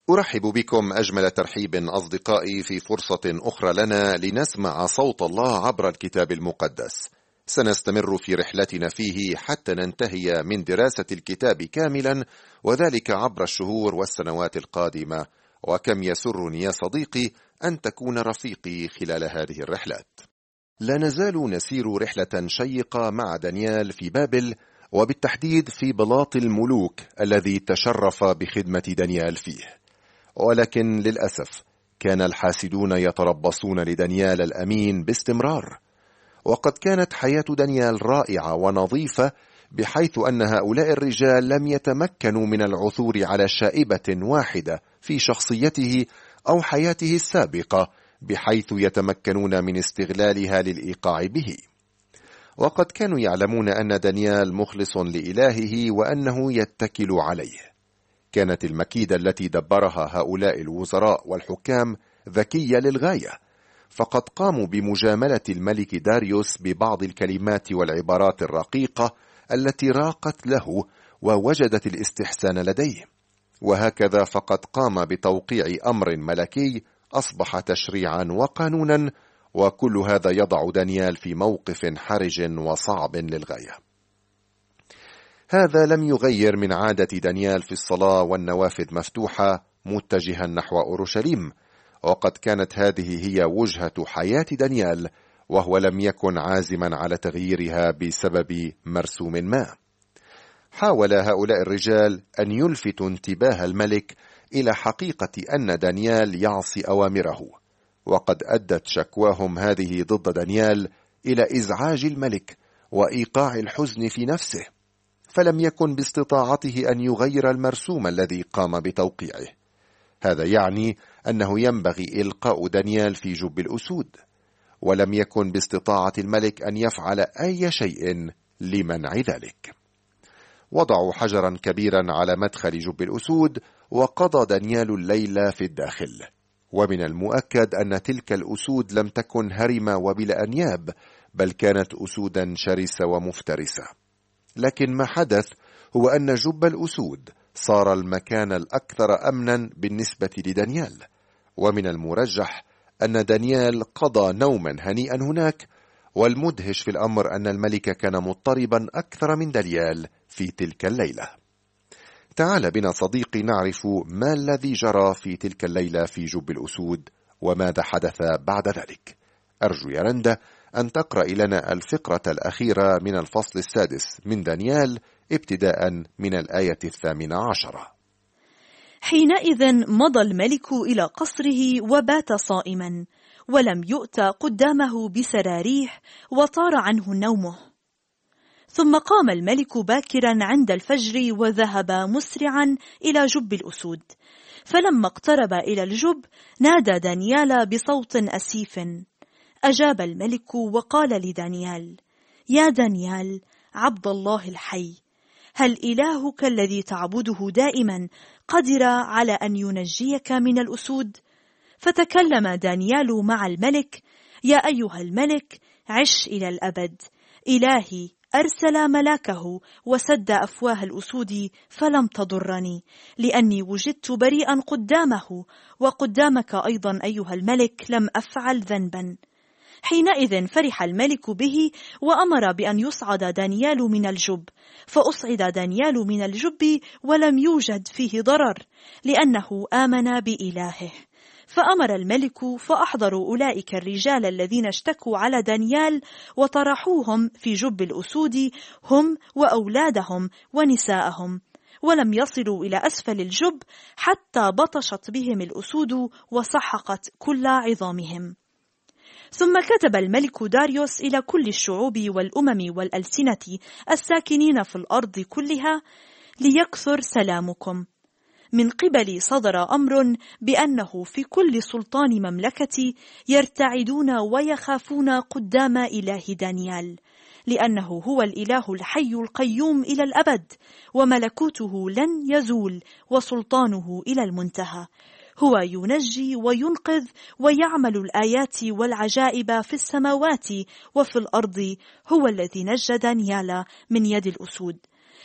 أرحب بكم أجمل ترحيب أصدقائي في فرصة أخرى لنا لنسمع صوت الله عبر الكتاب المقدس. سنستمر في رحلتنا فيه حتى ننتهي من دراسة الكتاب كاملا، وذلك عبر الشهور والسنوات القادمة. وكم يسرني يا صديقي أن تكون رفيقي خلال هذه الرحلات. لا نزال نسير رحلة شيقة مع دانيال في بابل، وبالتحديد في بلاط الملوك الذي تشرف بخدمة دانيال فيه. ولكن للأسف كان الحاسدون يتربصون لدانيال الأمين باستمرار، وقد كانت حياة دانيال رائعة ونظيفة، بحيث أن هؤلاء الرجال لم يتمكنوا من العثور على شائبة واحدة في شخصيته أو حياته السابقة بحيث يتمكنون من استغلالها للإيقاع به. وقد كانوا يعلمون أن دانيال مخلص لإلهه وأنه يتكل عليه. كانت المكيدة التي دبرها هؤلاء الوزراء والحكام ذكية للغاية، فقد قاموا بمجاملة الملك داريوس ببعض الكلمات والعبارات الرقيقة التي راقت له ووجدت الاستحسان لديه، وهكذا فقد قام بتوقيع أمر ملكي أصبح تشريعا وقانونا، وكل هذا يضع دانيال في موقف حرج وصعب للغاية. هذا لم يغير من عادة دانيال في الصلاة والنوافذ مفتوحة متجها نحو أورشليم، وقد كانت هذه هي وجهة حياة دانيال، وهو لم يكن عازما على تغييرها بسبب مرسوم ما. حاول هؤلاء الرجال أن يلفتوا انتباه الملك إلى حقيقة أن دانيال يعصي أوامره، وقد أدت شكواهم هذه ضد دانيال إلى إزعاج الملك وإيقاع الحزن في نفسه، فلم يكن باستطاعته أن يغير المرسوم الذي قام بتوقيعه. هذا يعني أنه ينبغي إلقاء دانيال في جب الأسود، ولم يكن باستطاعة الملك أن يفعل أي شيء لمنع ذلك. وضعوا حجرا كبيرا على مدخل جب الأسود، وقضى دانيال الليل في الداخل. ومن المؤكد أن تلك الأسود لم تكن هرمة وبلا أنياب، بل كانت أسودا شرسة ومفترسة. لكن ما حدث هو أن جب الأسود صار المكان الأكثر أمنا بالنسبة لدانيال، ومن المرجح أن دانيال قضى نوما هنيئا هناك. والمدهش في الأمر أن الملك كان مضطربا أكثر من دانيال في تلك الليلة. تعال بنا صديقي نعرف ما الذي جرى في تلك الليلة في جب الأسود، وماذا حدث بعد ذلك. أرجو يا رندا أن تقرأ لنا الفقرة الأخيرة من الفصل 6 من دانيال ابتداء من الآية 18. حينئذ مضى الملك إلى قصره وبات صائما، ولم يؤت قدامه بسراريح، وطار عنه نومه. ثم قام الملك باكرا عند الفجر وذهب مسرعا إلى جب الأسود. فلما اقترب إلى الجب نادى دانيال بصوت أسيف. أجاب الملك وقال لدانيال: يا دانيال عبد الله الحي، هل إلهك الذي تعبده دائما قدر على أن ينجيك من الأسود؟ فتكلم دانيال مع الملك: يا أيها الملك، عش إلى الأبد. إلهي أرسل ملاكه وسد أفواه الأسود فلم تضرني، لأني وجدت بريئا قدامه، وقدامك أيضا أيها الملك لم أفعل ذنبا. حينئذ فرح الملك به، وأمر بأن يصعد دانيال من الجب. فأصعد دانيال من الجب ولم يوجد فيه ضرر، لأنه آمن بإلهه. فأمر الملك فأحضروا أولئك الرجال الذين اشتكوا على دانيال، وطرحوهم في جب الأسود، هم وأولادهم ونساءهم، ولم يصلوا إلى أسفل الجب حتى بطشت بهم الأسود وسحقت كل عظامهم. ثم كتب الملك داريوس إلى كل الشعوب والأمم والألسنة الساكنين في الأرض كلها: ليكثر سلامكم. من قبلي صدر أمر بأنه في كل سلطان مملكتي يرتعدون ويخافون قدام إله دانيال، لأنه هو الإله الحي القيوم إلى الأبد، وملكوته لن يزول، وسلطانه إلى المنتهى. هو ينجي وينقذ ويعمل الآيات والعجائب في السماوات وفي الأرض. هو الذي نجى دانيال من يد الأسود.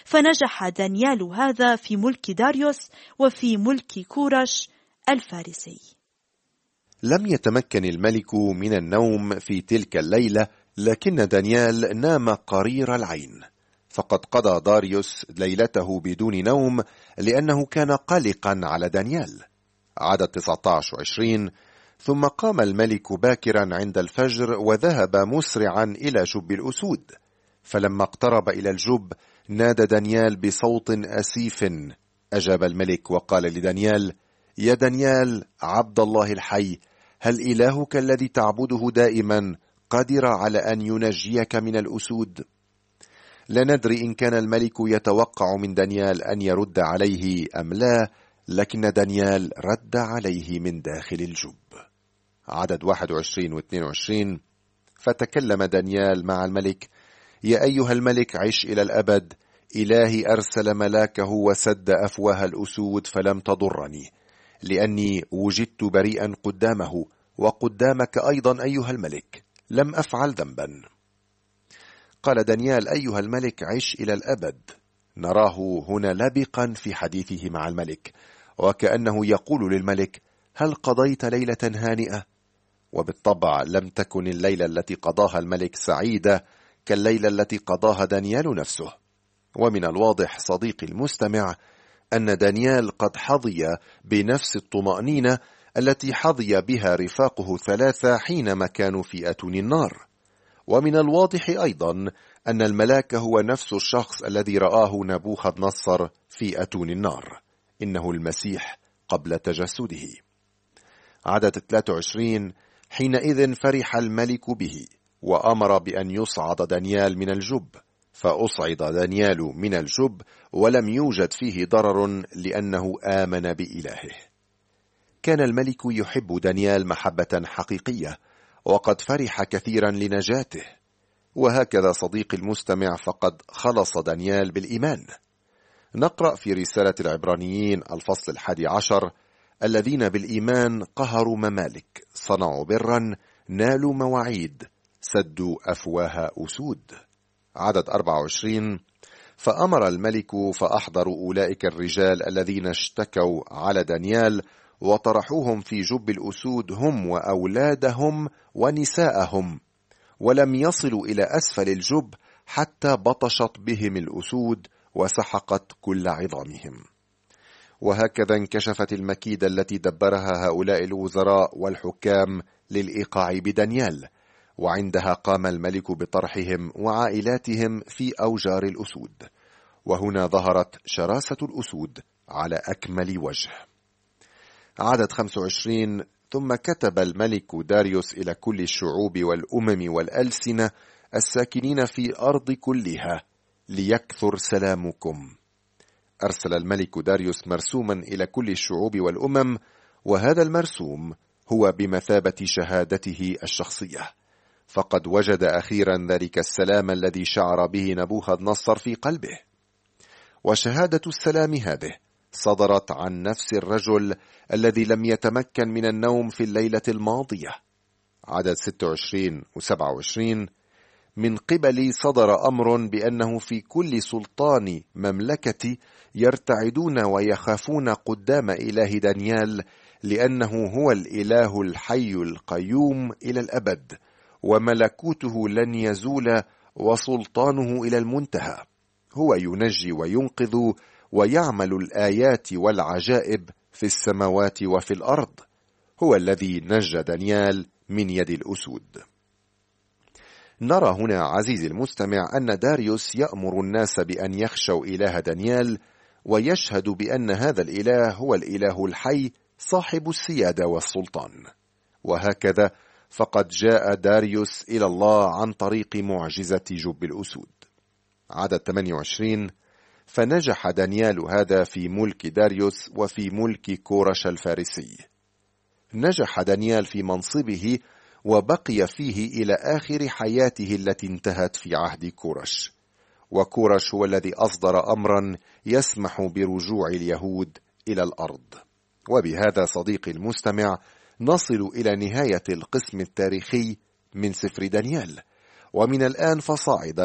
فنجح دانيال هذا في ملك داريوس وفي ملك كورش الفارسي. لم يتمكن الملك من النوم في تلك الليلة، لكن دانيال نام قرير العين، فقد قضى داريوس ليلته بدون نوم لأنه كان قلقا على دانيال. عدد 19 و20: ثم قام الملك باكرا عند الفجر وذهب مسرعا إلى جب الأسود، فلما اقترب إلى الجب نادى دانيال بصوت أسيف. أجاب الملك وقال لدانيال: يا دانيال عبد الله الحي، هل إلهك الذي تعبده دائما قادر على أن ينجيك من الأسود؟ لا ندري إن كان الملك يتوقع من دانيال أن يرد عليه أم لا، لكن دانيال رد عليه من داخل الجب. عدد 21 و22: فتكلم دانيال مع الملك: يا أيها الملك عش إلى الأبد، إلهي أرسل ملاكه وسد أفواه الأسود فلم تضرني، لأني وجدت بريئا قدامه وقدامك أيضا أيها الملك، لم أفعل ذنبا. قال دانيال: أيها الملك عش إلى الأبد. نراه هنا لبقا في حديثه مع الملك، وكأنه يقول للملك: هل قضيت ليلة هانئة؟ وبالطبع لم تكن الليلة التي قضاها الملك سعيدة كالليلة التي قضاها دانيال نفسه. ومن الواضح صديقي المستمع أن دانيال قد حظي بنفس الطمأنينة التي حظي بها رفاقه الثلاثة حينما كانوا في أتون النار. ومن الواضح أيضا أن الملاك هو نفس الشخص الذي رآه نبوخذ نصر في أتون النار، إنه المسيح قبل تجسده. عدد 23: حينئذ فرح الملك به وأمر بأن يصعد دانيال من الجب، فأصعد دانيال من الجب ولم يوجد فيه ضرر لأنه آمن بإلهه. كان الملك يحب دانيال محبة حقيقية، وقد فرح كثيرا لنجاته. وهكذا صديقي المستمع فقد خلص دانيال بالإيمان. نقرأ في رسالة العبرانيين الفصل 11: الذين بالإيمان قهروا ممالك، صنعوا برا، نالوا مواعيد، سدوا أفواه أسود. عدد 24: فأمر الملك فأحضروا أولئك الرجال الذين اشتكوا على دانيال وطرحوهم في جب الأسود، هم وأولادهم ونساءهم، ولم يصلوا إلى أسفل الجب حتى بطشت بهم الأسود وسحقت كل عظامهم. وهكذا انكشفت المكيدة التي دبرها هؤلاء الوزراء والحكام للإيقاع بدانيال، وعندها قام الملك بطرحهم وعائلاتهم في أوجار الأسود. وهنا ظهرت شراسة الأسود على أكمل وجه. عدد 25: ثم كتب الملك داريوس إلى كل الشعوب والأمم والألسنة الساكنين في أرض كلها: ليكثر سلامكم. أرسل الملك داريوس مرسوما إلى كل الشعوب والأمم، وهذا المرسوم هو بمثابة شهادته الشخصية، فقد وجد أخيرا ذلك السلام الذي شعر به نبوخذ نصر في قلبه. وشهادة السلام هذه صدرت عن نفس الرجل الذي لم يتمكن من النوم في الليلة الماضية. عدد 26 و27: من قبلي صدر أمر بأنه في كل سلطان مملكتي يرتعدون ويخافون قدام إله دانيال، لأنه هو الإله الحي القيوم إلى الأبد، وملكوته لن يزول، وسلطانه إلى المنتهى. هو ينجي وينقذ ويعمل الآيات والعجائب في السماوات وفي الأرض. هو الذي نجى دانيال من يد الأسود. نرى هنا عزيزي المستمع أن داريوس يأمر الناس بأن يخشوا إله دانيال، ويشهد بأن هذا الإله هو الإله الحي صاحب السيادة والسلطان. وهكذا فقد جاء داريوس إلى الله عن طريق معجزة جب الأسود. عدد 28: فنجح دانيال هذا في ملك داريوس وفي ملك كورش الفارسي. نجح دانيال في منصبه وبقي فيه إلى آخر حياته التي انتهت في عهد كورش. وكورش هو الذي أصدر أمرا يسمح برجوع اليهود إلى الأرض. وبهذا صديقي المستمع نصل إلى نهاية القسم التاريخي من سفر دانيال، ومن الآن فصاعدا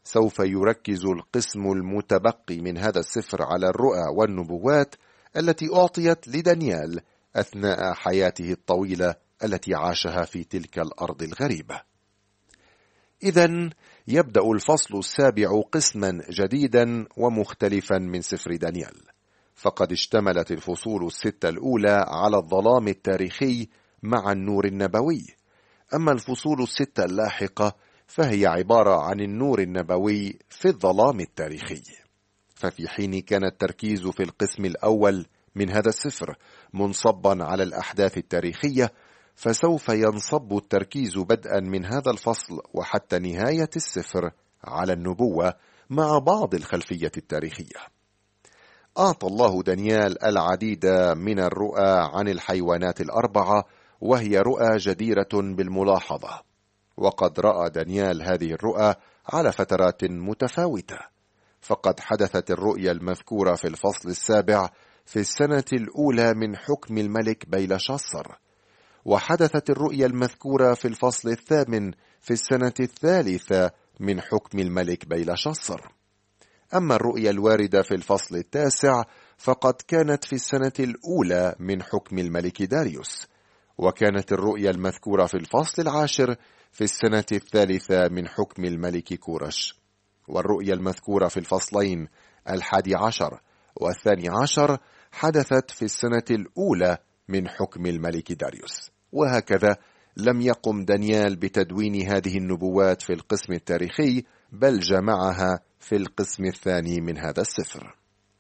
سوف يركز القسم المتبقي من هذا السفر على الرؤى والنبوات التي أعطيت لدانيال أثناء حياته الطويلة التي عاشها في تلك الأرض الغريبة. إذن يبدأ الفصل السابع قسما جديدا ومختلفا من سفر دانيال، فقد اشتملت الفصول الستة الأولى على الظلام التاريخي مع النور النبوي، أما الفصول الستة اللاحقة فهي عبارة عن النور النبوي في الظلام التاريخي. ففي حين كان التركيز في القسم الأول من هذا السفر منصبا على الأحداث التاريخية، فسوف ينصب التركيز بدءا من هذا الفصل وحتى نهاية السفر على النبوة مع بعض الخلفية التاريخية. أعطى الله دانيال العديد من الرؤى عن الحيوانات الأربعة، وهي رؤى جديرة بالملاحظة، وقد رأى دانيال هذه الرؤى على فترات متفاوتة، فقد حدثت الرؤيا المذكورة في الفصل السابع في السنة الأولى من حكم الملك بيلشاصر، وحدثت الرؤيا المذكورة في الفصل الثامن في السنة الثالثة من حكم الملك بيلشاصر. أما الرؤيا الواردة في الفصل التاسع فقد كانت في السنة الأولى من حكم الملك داريوس، وكانت الرؤيا المذكورة في الفصل العاشر في السنة الثالثة من حكم الملك كورش، والرؤيا المذكورة في الفصلين 11 و12 حدثت في السنة الأولى من حكم الملك داريوس. وهكذا لم يقم دانيال بتدوين هذه النبوات في القسم التاريخي، بل جمعها في القسم الثاني من هذا السفر.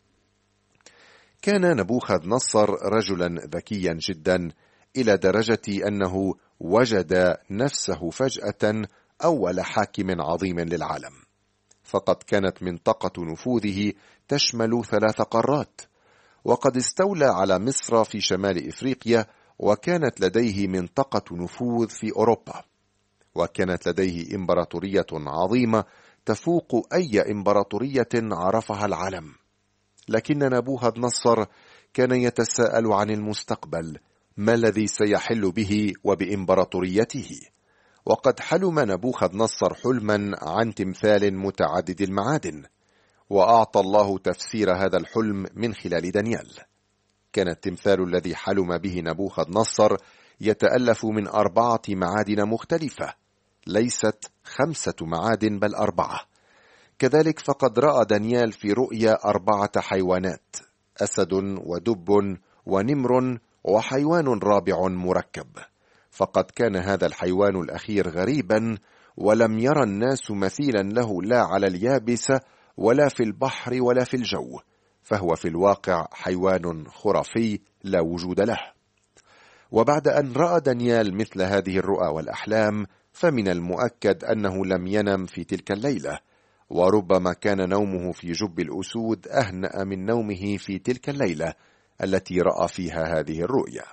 كان نبوخذ نصر رجلا ذكيا جدا، إلى درجة أنه وجد نفسه فجأة أول حاكم عظيم للعالم، فقد كانت منطقة نفوذه تشمل 3 قارات، وقد استولى على مصر في شمال إفريقيا، وكانت لديه منطقة نفوذ في أوروبا، وكانت لديه إمبراطورية عظيمة تفوق أي إمبراطورية عرفها العالم. لكن نبوخذ نصر كان يتساءل عن المستقبل، ما الذي سيحل به وبإمبراطوريته؟ وقد حلم نبوخذ نصر حلما عن تمثال متعدد المعادن، وأعطى الله تفسير هذا الحلم من خلال دانيال. كان التمثال الذي حلم به نبوخذ نصر يتألف من 4 معادن مختلفة، ليست 5 معادن بل 4. كذلك فقد رأى دانيال في رؤيا 4 حيوانات، أسد ودب ونمر وحيوان رابع مركب، فقد كان هذا الحيوان الأخير غريبا، ولم يرى الناس مثيلا له لا على اليابسة ولا في البحر ولا في الجو، فهو في الواقع حيوان خرافي لا وجود له. وبعد أن رأى دانيال مثل هذه الرؤى والأحلام، فمن المؤكد أنه لم ينم في تلك الليلة، وربما كان نومه في جب الأسود أهنأ من نومه في تلك الليلة التي رأى فيها هذه الرؤيا.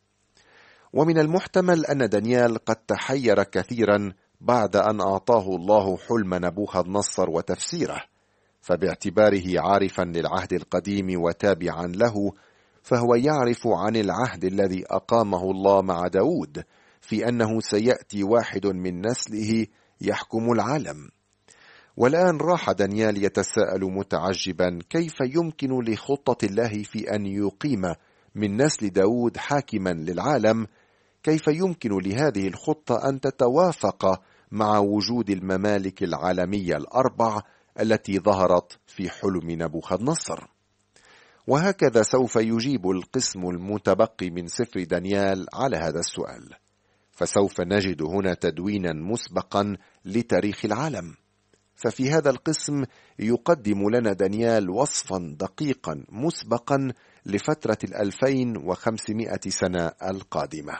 ومن المحتمل أن دانيال قد تحير كثيرا بعد أن أعطاه الله حلم نبوخذ نصر وتفسيره، فباعتباره عارفا للعهد القديم وتابعا له، فهو يعرف عن العهد الذي أقامه الله مع داود في أنه سيأتي واحد من نسله يحكم العالم. والآن راح دانيال يتساءل متعجبا كيف يمكن لخطة الله في أن يقيم من نسل داود حاكما للعالم، كيف يمكن لهذه الخطة أن تتوافق مع وجود الممالك العالمية ال4 التي ظهرت في حلم نبوخذ نصر. وهكذا سوف يجيب القسم المتبقي من سفر دانيال على هذا السؤال، فسوف نجد هنا تدوينا مسبقا لتاريخ العالم. ففي هذا القسم يقدم لنا دانيال وصفا دقيقا مسبقا لفترة 2500 سنة القادمة.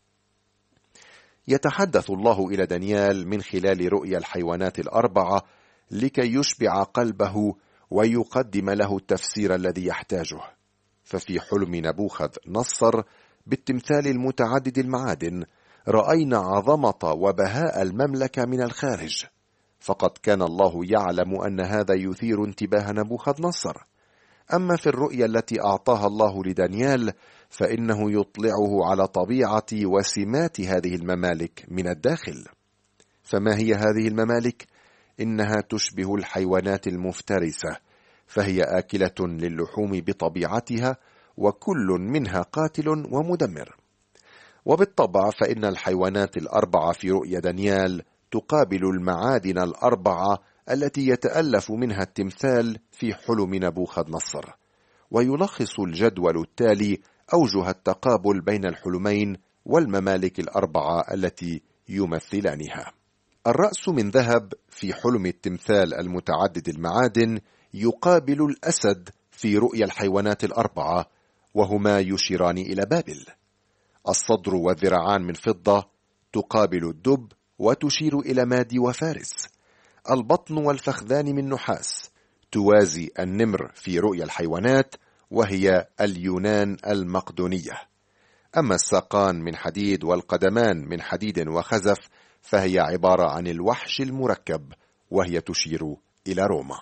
يتحدث الله إلى دانيال من خلال رؤيا الحيوانات ال4 لكي يشبع قلبه ويقدم له التفسير الذي يحتاجه. ففي حلم نبوخذ نصر بالتمثال المتعدد المعادن رأينا عظمة وبهاء المملكة من الخارج، فقد كان الله يعلم أن هذا يثير انتباه نبوخذ نصر. أما في الرؤيا التي أعطاها الله لدانيال فإنه يطلعه على طبيعة وسمات هذه الممالك من الداخل. فما هي هذه الممالك؟ إنها تشبه الحيوانات المفترسة، فهي آكلة للحوم بطبيعتها، وكل منها قاتل ومدمر. وبالطبع فإن الحيوانات الأربعة في رؤيا دانيال تقابل المعادن الأربعة التي يتألف منها التمثال في حلم نبوخذ نصر. ويلخص الجدول التالي أوجه التقابل بين الحلمين والممالك الأربعة التي يمثلانها. الرأس من ذهب في حلم التمثال المتعدد المعادن يقابل الأسد في رؤيا الحيوانات الأربعة، وهما يشيران إلى بابل. الصدر والذراعان من فضة تقابل الدب وتشير إلى مادي وفارس. البطن والفخذان من نحاس توازي النمر في رؤيا الحيوانات، وهي اليونان المقدونية. أما الساقان من حديد والقدمان من حديد وخزف فهي عبارة عن الوحش المركب، وهي تشير إلى روما.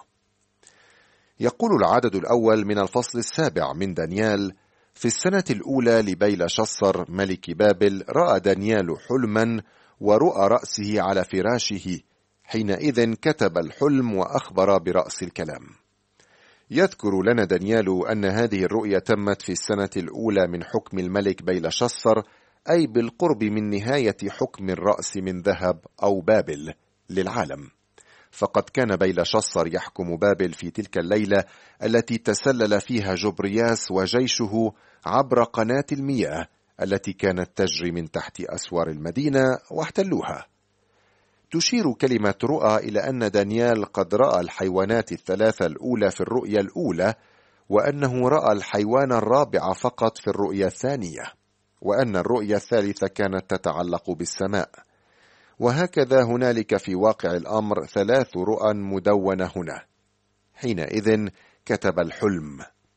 يقول العدد الأول من الفصل 7 من دانيال: في السنة الأولى لبيلشصر ملك بابل رأى دانيال حلما، ورؤى رأسه على فراشه، حينئذ كتب الحلم وأخبر برأس الكلام. يذكر لنا دانيال أن هذه الرؤيا تمت في السنة الأولى من حكم الملك بيلشصر، أي بالقرب من نهاية حكم الرأس من ذهب أو بابل للعالم. فقد كان بيلشصر يحكم بابل في تلك الليلة التي تسلل فيها جبرياس وجيشه عبر قناة المياه التي كانت تجري من تحت أسوار المدينة واحتلوها. تشير كلمة رؤى إلى أن دانيال قد رأى الحيوانات الثلاثة الأولى في الرؤيا الأولى، وأنه رأى الحيوان الرابع فقط في الرؤيا الثانية، وأن الرؤيا الثالثة كانت تتعلق بالسماء. وهكذا هنالك في واقع الأمر 3 رؤى مدونة هنا. حينئذ كتب الحلم.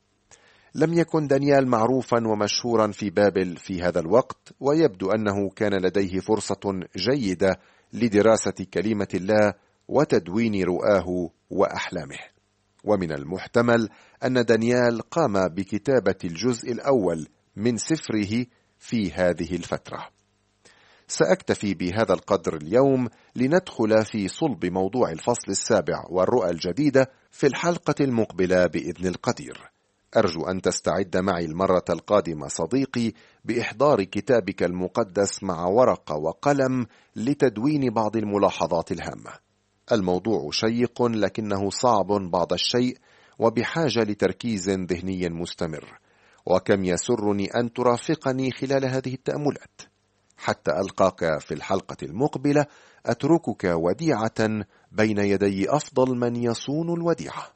لم يكن دانيال معروفا ومشهورا في بابل في هذا الوقت، ويبدو أنه كان لديه فرصة جيدة لدراسة كلمة الله وتدوين رؤاه وأحلامه. ومن المحتمل أن دانيال قام بكتابة الجزء الأول من سفره في هذه الفترة. سأكتفي بهذا القدر اليوم لندخل في صلب موضوع الفصل 7 والرؤى الجديدة في الحلقة المقبلة بإذن القدير. أرجو أن تستعد معي المرة القادمة صديقي بإحضار كتابك المقدس مع ورقة وقلم لتدوين بعض الملاحظات الهامة. الموضوع شيق لكنه صعب بعض الشيء، وبحاجة لتركيز ذهني مستمر. وكم يسرني أن ترافقني خلال هذه التأملات. حتى ألقاك في الحلقة المقبلة، أتركك وديعة بين يدي أفضل من يصون الوديعة.